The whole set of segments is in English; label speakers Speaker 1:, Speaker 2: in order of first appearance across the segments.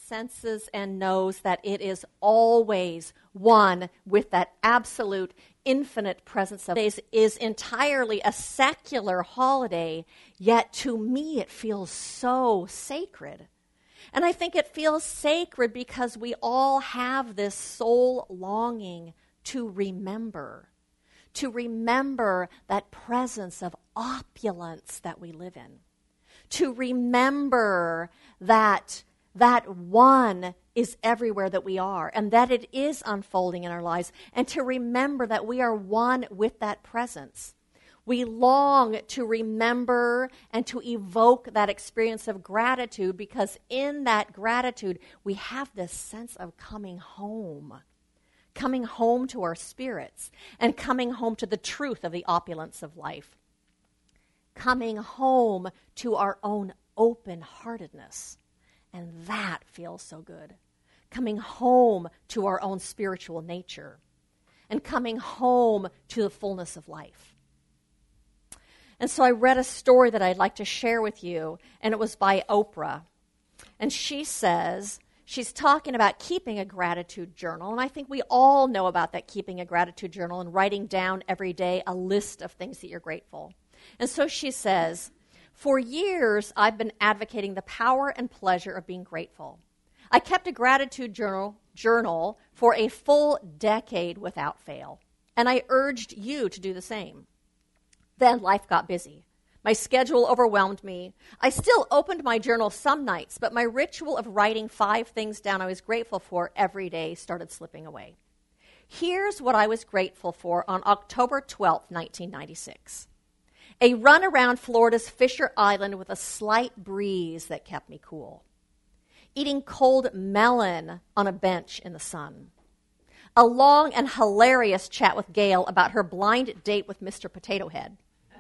Speaker 1: senses and knows that it is always one with that absolute infinite presence of days is entirely a secular holiday, yet to me it feels so sacred. And I think it feels sacred because we all have this soul longing to remember that presence of opulence that we live in, to remember that one is everywhere that we are and that it is unfolding in our lives, and to remember that we are one with that presence. We long to remember and to evoke that experience of gratitude because in that gratitude we have this sense of coming home to our spirits and coming home to the truth of the opulence of life, coming home to our own open-heartedness. And that feels so good. Coming home to our own spiritual nature and coming home to the fullness of life. And so I read a story that I'd like to share with you, and it was by Oprah. And she says, she's talking about keeping a gratitude journal, and I think we all know about that, keeping a gratitude journal and writing down every day a list of things that you're grateful. And so she says, for years I've been advocating the power and pleasure of being grateful. I kept a gratitude journal for a full decade without fail, and I urged you to do the same. Then life got busy. My schedule overwhelmed me. I still opened my journal some nights, but my ritual of writing 5 things down I was grateful for every day started slipping away. Here's what I was grateful for on October 12th, 1996. A run around Florida's Fisher Island with a slight breeze that kept me cool. Eating cold melon on a bench in the sun. A long and hilarious chat with Gail about her blind date with Mr. Potato Head.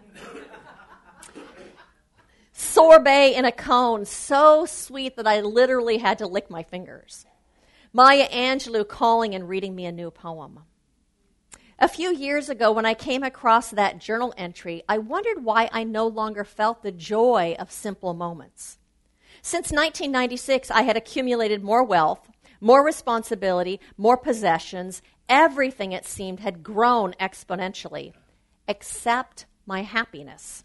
Speaker 1: Sorbet in a cone, so sweet that I literally had to lick my fingers. Maya Angelou calling and reading me a new poem. A few years ago, when I came across that journal entry, I wondered why I no longer felt the joy of simple moments. Since 1996, I had accumulated more wealth, more responsibility, more possessions. Everything, it seemed, had grown exponentially, except my happiness.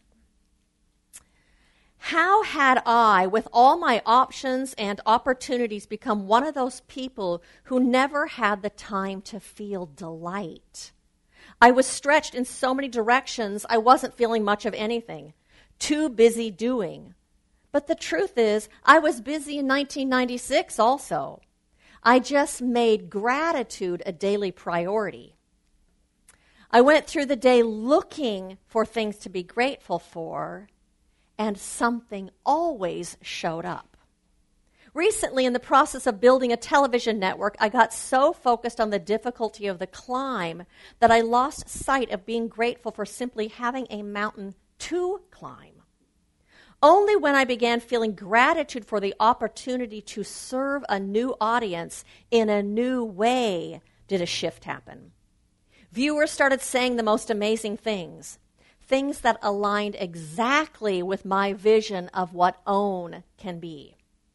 Speaker 1: How had I, with all my options and opportunities, become one of those people who never had the time to feel delight? I was stretched in so many directions, I wasn't feeling much of anything. Too busy doing. But the truth is, I was busy in 1996 also. I just made gratitude a daily priority. I went through the day looking for things to be grateful for, and something always showed up. Recently, in the process of building a television network, I got so focused on the difficulty of the climb that I lost sight of being grateful for simply having a mountain to climb. Only when I began feeling gratitude for the opportunity to serve a new audience in a new way did a shift happen. Viewers started saying the most amazing things that aligned exactly with my vision of what OWN can be.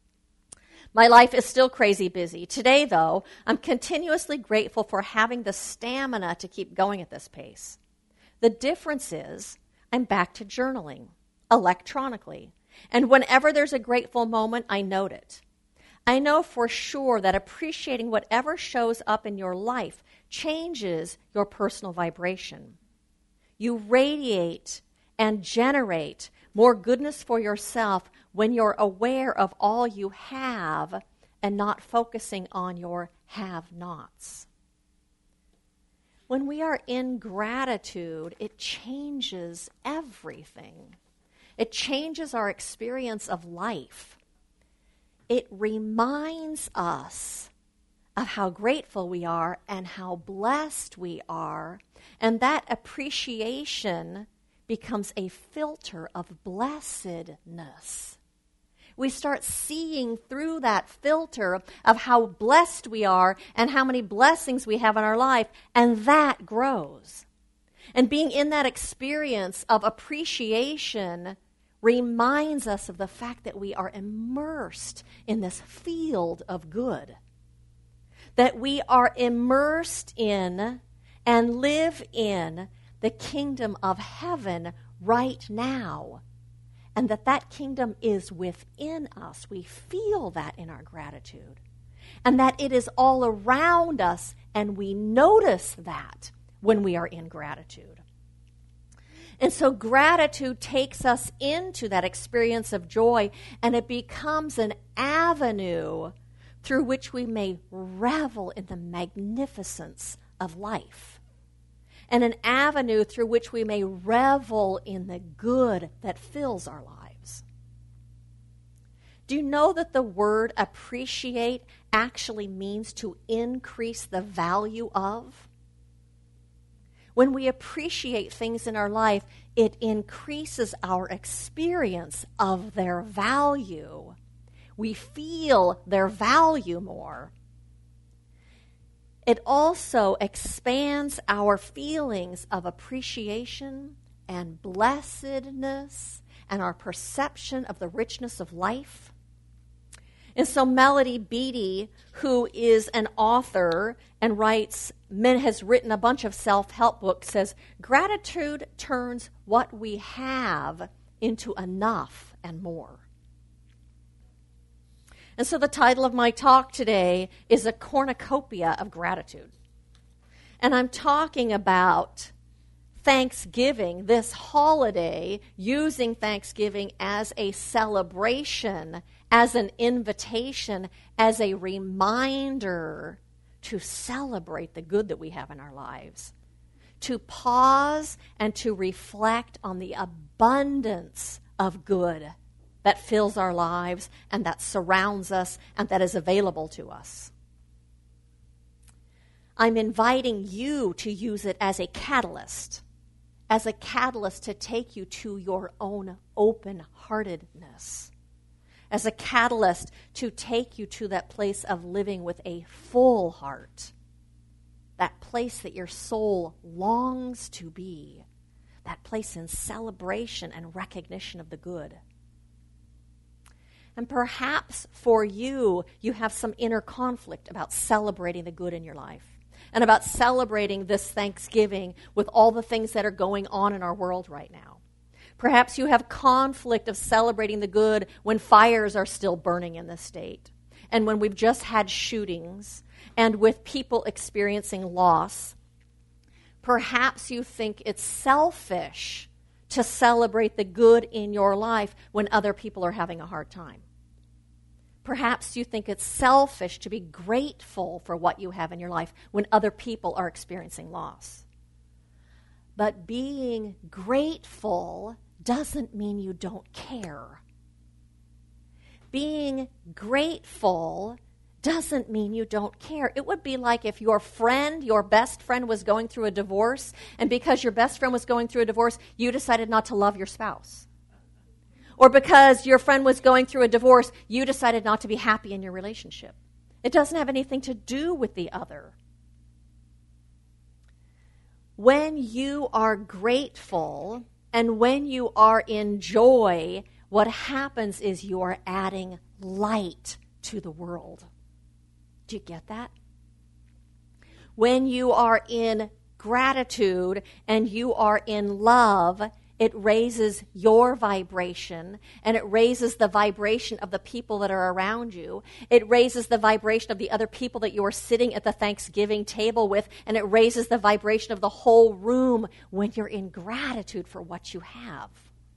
Speaker 1: My life is still crazy busy. Today, though, I'm continuously grateful for having the stamina to keep going at this pace. The difference is I'm back to journaling electronically, and whenever there's a grateful moment, I note it. I know for sure that appreciating whatever shows up in your life changes your personal vibration. You radiate and generate more goodness for yourself when you're aware of all you have and not focusing on your have-nots. When we are in gratitude, it changes everything. It changes our experience of life. It reminds us of how grateful we are and how blessed we are, and that appreciation becomes a filter of blessedness. We start seeing through that filter of how blessed we are and how many blessings we have in our life, and that grows. And being in that experience of appreciation reminds us of the fact that we are immersed in this field of good, that we are immersed in and live in the kingdom of heaven right now, and that kingdom is within us. We feel that in our gratitude, and that it is all around us, and we notice that when we are in gratitude. And so gratitude takes us into that experience of joy, and it becomes an avenue through which we may revel in the magnificence of life, and an avenue through which we may revel in the good that fills our lives. Do you know that the word appreciate actually means to increase the value of? When we appreciate things in our life, it increases our experience of their value. We feel their value more. It also expands our feelings of appreciation and blessedness and our perception of the richness of life. And so Melody Beattie, who is an author and has written a bunch of self-help books, says, gratitude turns what we have into enough and more. And so the title of my talk today is A Cornucopia of Gratitude. And I'm talking about Thanksgiving, this holiday, using Thanksgiving as a celebration, as an invitation, as a reminder to celebrate the good that we have in our lives, to pause and to reflect on the abundance of good that fills our lives and that surrounds us and that is available to us. I'm inviting you to use it as a catalyst to take you to your own open-heartedness, as a catalyst to take you to that place of living with a full heart, that place that your soul longs to be, that place in celebration and recognition of the good. And perhaps for you, you have some inner conflict about celebrating the good in your life and about celebrating this Thanksgiving with all the things that are going on in our world right now. Perhaps you have conflict of celebrating the good when fires are still burning in the state, and when we've just had shootings, and with people experiencing loss. Perhaps you think it's selfish to celebrate the good in your life when other people are having a hard time. Perhaps you think it's selfish to be grateful for what you have in your life when other people are experiencing loss. But being grateful doesn't mean you don't care. Being grateful doesn't mean you don't care. It would be like if your best friend was going through a divorce, and because your best friend was going through a divorce, you decided not to love your spouse. Or because your friend was going through a divorce, you decided not to be happy in your relationship. It doesn't have anything to do with the other. When you are grateful and when you are in joy, what happens is you are adding light to the world. Do you get that? When you are in gratitude and you are in love, it raises your vibration, and it raises the vibration of the people that are around you. It raises the vibration of the other people that you are sitting at the Thanksgiving table with, and it raises the vibration of the whole room when you're in gratitude for what you have.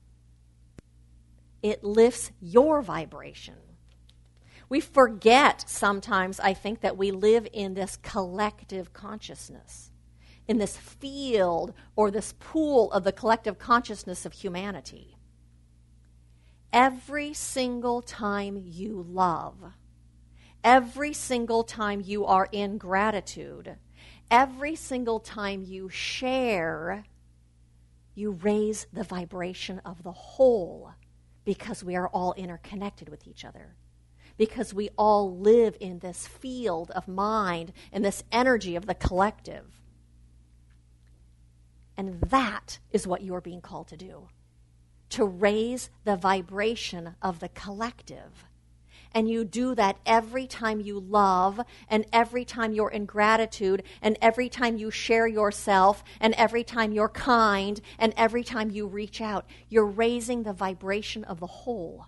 Speaker 1: It lifts your vibration. We forget sometimes, I think, that we live in this collective consciousness, in this field or this pool of the collective consciousness of humanity. Every single time you love, every single time you are in gratitude, every single time you share, you raise the vibration of the whole, because we are all interconnected with each other. Because we all live in this field of mind and this energy of the collective. And that is what you are being called to do. to raise the vibration of the collective. And you do that every time you love, and every time you're in gratitude, and every time you share yourself, and every time you're kind, and every time you reach out. You're raising the vibration of the whole.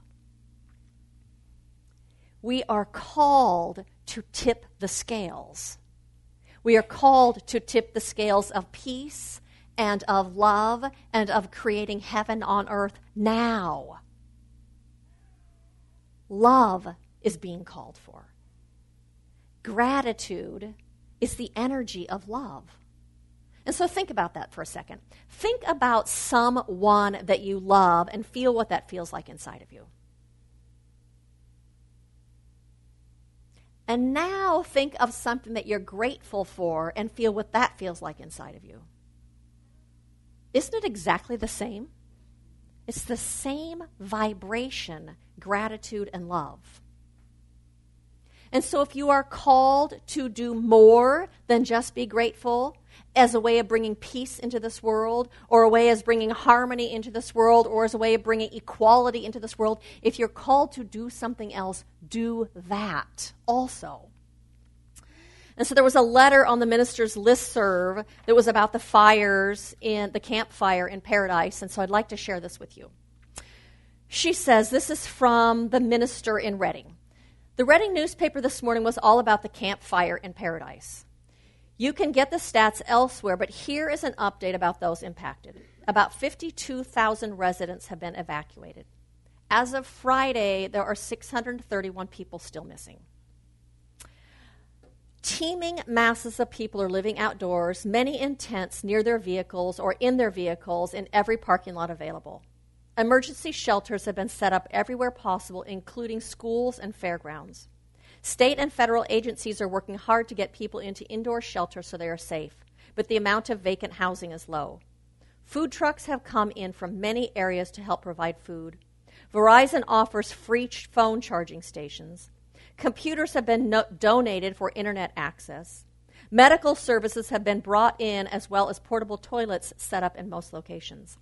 Speaker 1: We are called to tip the scales. We are called to tip the scales of peace and of love and of creating heaven on earth now. Love is being called for. Gratitude is the energy of love. And so think about that for a second. Think about someone that you love and feel what that feels like inside of you. And now think of something that you're grateful for and feel what that feels like inside of you. Isn't it exactly the same? It's the same vibration, gratitude and love. And so if you are called to do more than just be grateful as a way of bringing peace into this world, or a way as bringing harmony into this world, or as a way of bringing equality into this world, if you're called to do something else, do that also. And so there was a letter on the minister's listserv that was about the fires in the campfire in Paradise, and so I'd like to share this with you. She says, this is from the minister in Reading. The Reading newspaper this morning was all about the campfire in Paradise. You can get the stats elsewhere, but here is an update about those impacted. About 52,000 residents have been evacuated. As of Friday, there are 631 people still missing. Teeming masses of people are living outdoors, many in tents near their vehicles or in their vehicles in every parking lot available. Emergency shelters have been set up everywhere possible, including schools and fairgrounds. State and federal agencies are working hard to get people into indoor shelters so they are safe, but the amount of vacant housing is low. Food trucks have come in from many areas to help provide food. Verizon offers free phone charging stations. Computers have been donated for internet access. Medical services have been brought in, as well as portable toilets set up in most locations.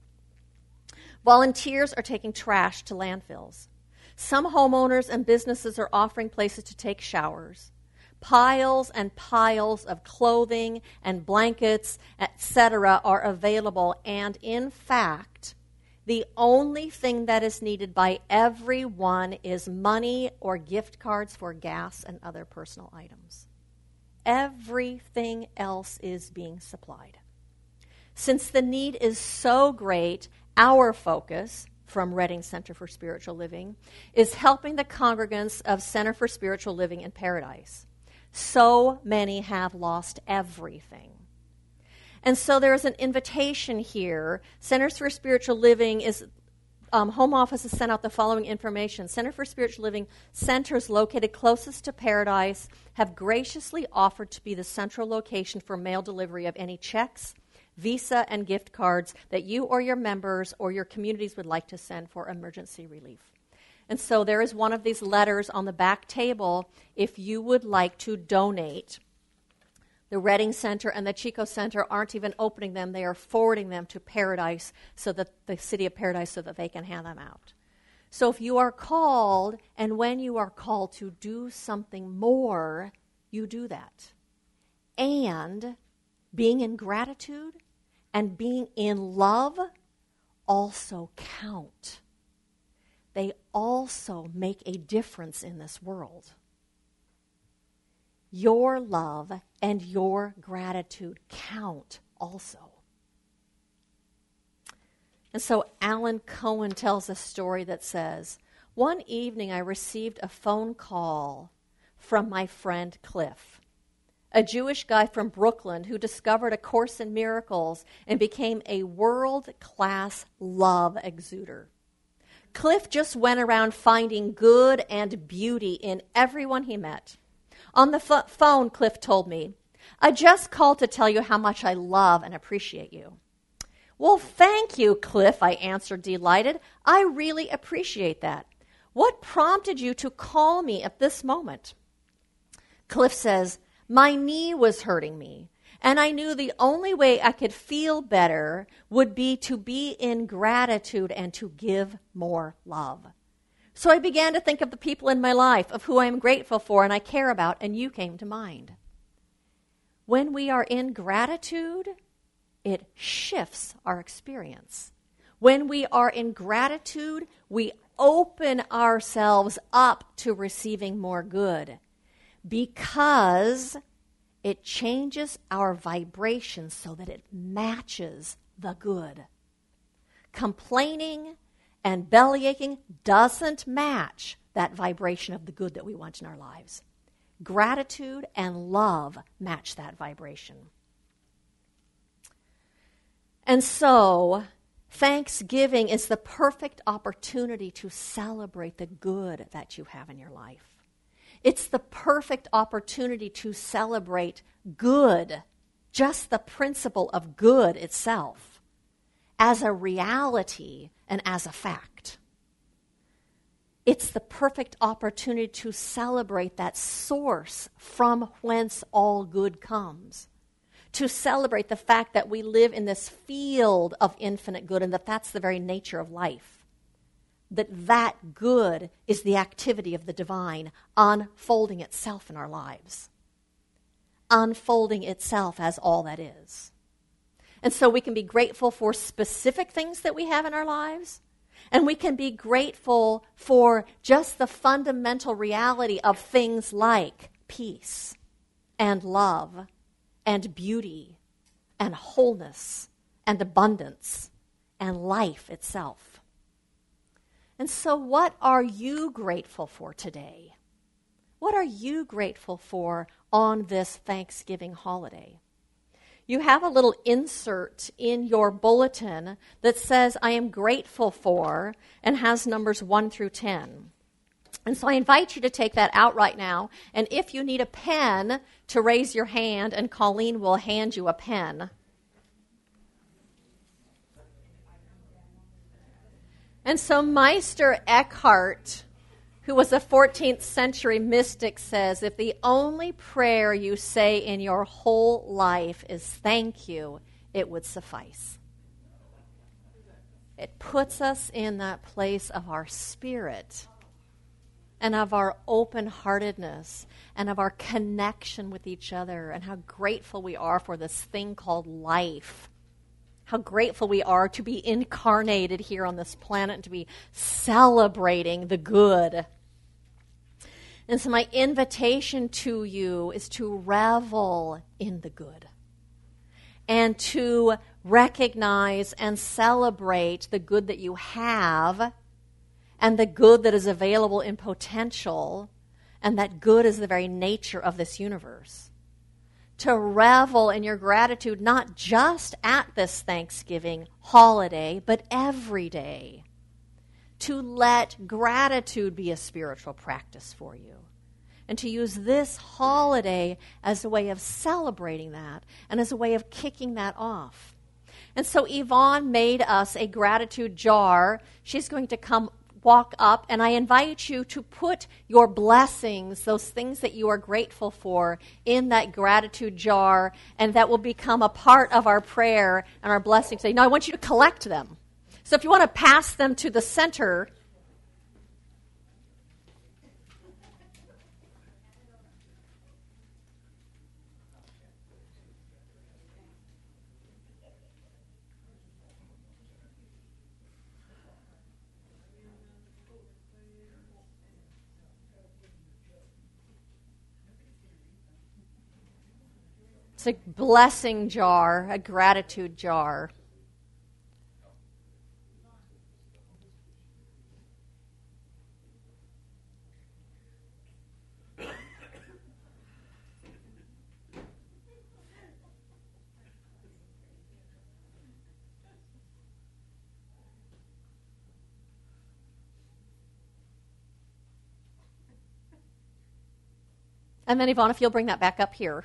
Speaker 1: Volunteers are taking trash to landfills. Some homeowners and businesses are offering places to take showers. Piles and piles of clothing and blankets, etc., are available, and in fact, the only thing that is needed by everyone is money or gift cards for gas and other personal items. Everything else is being supplied. Since the need is so great, our focus from Reading Center for Spiritual Living is helping the congregants of Center for Spiritual Living in Paradise. So many have lost everything. And so there's an invitation here. Centers for Spiritual Living is, Home Office has sent out the following information. Center for Spiritual Living centers located closest to Paradise have graciously offered to be the central location for mail delivery of any checks, Visa, and gift cards that you or your members or your communities would like to send for emergency relief. And so there is one of these letters on the back table if you would like to donate. The Reading Center and the Chico Center aren't even opening them. They are forwarding them to Paradise, so that the city of Paradise, so that they can hand them out. So if you are called, and when you are called to do something more, you do that. And being in gratitude and being in love also count. They also make a difference in this world. Your love and your gratitude count also. And so Alan Cohen tells a story that says, one evening I received a phone call from my friend Cliff, a Jewish guy from Brooklyn who discovered A Course in Miracles and became a world-class love exuder. Cliff just went around finding good and beauty in everyone he met. On the phone, Cliff told me, I just called to tell you how much I love and appreciate you. Well, thank you, Cliff, I answered, delighted. I really appreciate that. What prompted you to call me at this moment? Cliff says, my knee was hurting me, And I knew the only way I could feel better would be to be in gratitude and to give more love. So I began to think of the people in my life of who I am grateful for and I care about, and you came to mind. When we are in gratitude, it shifts our experience. When we are in gratitude, we open ourselves up to receiving more good because it changes our vibration so that it matches the good. Complaining and bellyaching doesn't match that vibration of the good that we want in our lives. Gratitude and love match that vibration. And so, Thanksgiving is the perfect opportunity to celebrate the good that you have in your life. It's the perfect opportunity to celebrate good, just the principle of good itself, as a reality and as a fact. It's the perfect opportunity to celebrate that source from whence all good comes. To celebrate the fact that we live in this field of infinite good and that that's the very nature of life. That good is the activity of the divine unfolding itself in our lives. Unfolding itself as all that is. And so we can be grateful for specific things that we have in our lives, and we can be grateful for just the fundamental reality of things like peace and love and beauty and wholeness and abundance and life itself. And so what are you grateful for today? What are you grateful for on this Thanksgiving holiday? You have a little insert in your bulletin that says, I am grateful for, and has numbers 1 through 10. And so I invite you to take that out right now, and if you need a pen, to raise your hand, and Colleen will hand you a pen. And so Meister Eckhart, who was a 14th century mystic, says, if the only prayer you say in your whole life is thank you, it would suffice. It puts us in that place of our spirit and of our open-heartedness and of our connection with each other and how grateful we are for this thing called life. How grateful we are to be incarnated here on this planet and to be celebrating the good. And so my invitation to you is to revel in the good and to recognize and celebrate the good that you have and the good that is available in potential, and that good is the very nature of this universe. To revel in your gratitude not just at this Thanksgiving holiday, but every day. To let gratitude be a spiritual practice for you. And to use this holiday as a way of celebrating that and as a way of kicking that off. And so Yvonne made us a gratitude jar. She's going to come walk up, and I invite you to put your blessings, those things that you are grateful for, in that gratitude jar, and that will become a part of our prayer and our blessings. Now, I want you to collect them. So if you want to pass them to the center, it's a blessing jar, a gratitude jar. And then, Yvonne, if you'll bring that back up here.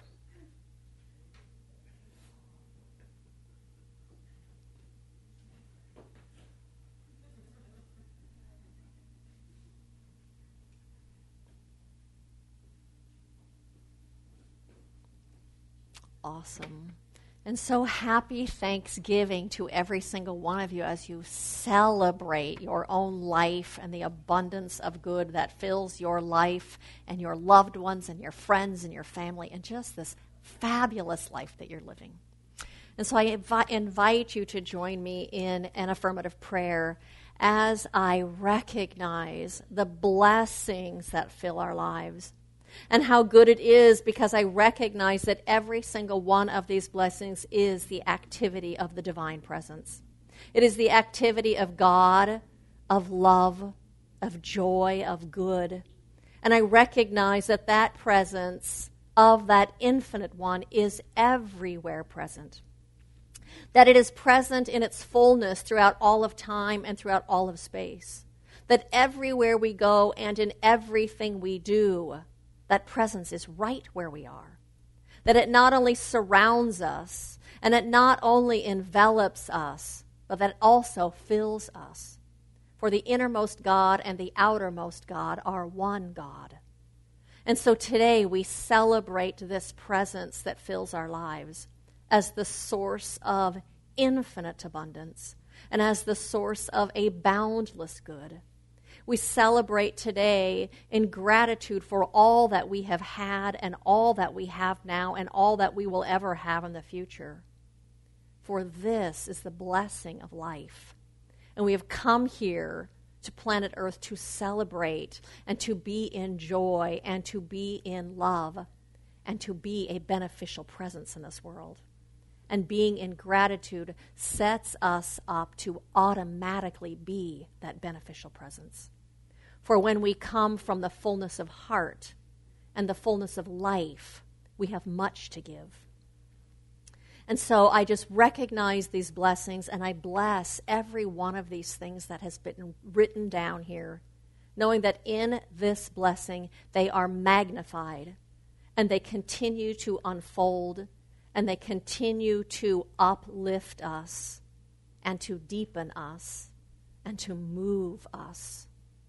Speaker 1: awesome. And so happy Thanksgiving to every single one of you as you celebrate your own life and the abundance of good that fills your life and your loved ones and your friends and your family and just this fabulous life that you're living. And so I invite you to join me in an affirmative prayer as I recognize the blessings that fill our lives and how good it is, because I recognize that every single one of these blessings is the activity of the divine presence. It is the activity of God, of love, of joy, of good. And I recognize that that presence of that infinite one is everywhere present. That it is present in its fullness throughout all of time and throughout all of space. That everywhere we go and in everything we do, that presence is right where we are. That it not only surrounds us, and it not only envelops us, but that it also fills us. For the innermost God and the outermost God are one God. And so today we celebrate this presence that fills our lives as the source of infinite abundance and as the source of a boundless good. We celebrate today in gratitude for all that we have had and all that we have now and all that we will ever have in the future. For this is the blessing of life. And we have come here to planet Earth to celebrate and to be in joy and to be in love and to be a beneficial presence in this world. And being in gratitude sets us up to automatically be that beneficial presence. For when we come from the fullness of heart and the fullness of life, we have much to give. And so I just recognize these blessings, and I bless every one of these things that has been written down here, knowing that in this blessing they are magnified, and they continue to unfold, and they continue to uplift us, and to deepen us, and to move us.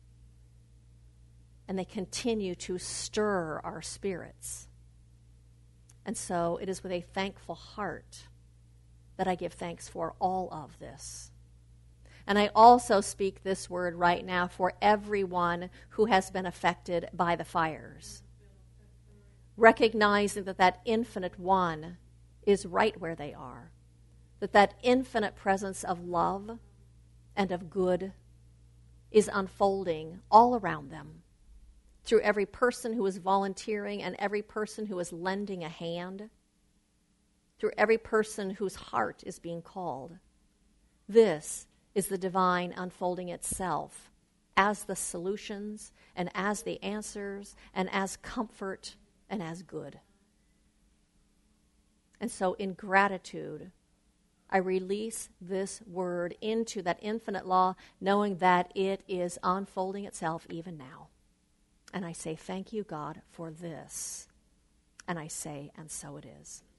Speaker 1: And they continue to stir our spirits. And so it is with a thankful heart that I give thanks for all of this. And I also speak this word right now for everyone who has been affected by the fires, recognizing that that infinite one is right where they are, that that infinite presence of love and of good is unfolding all around them, through every person who is volunteering and every person who is lending a hand, through every person whose heart is being called. This is the divine unfolding itself as the solutions and as the answers and as comfort and as good. And so in gratitude, I release this word into that infinite law, knowing that it is unfolding itself even now. And I say, thank you, God, for this. And I say, and so it is.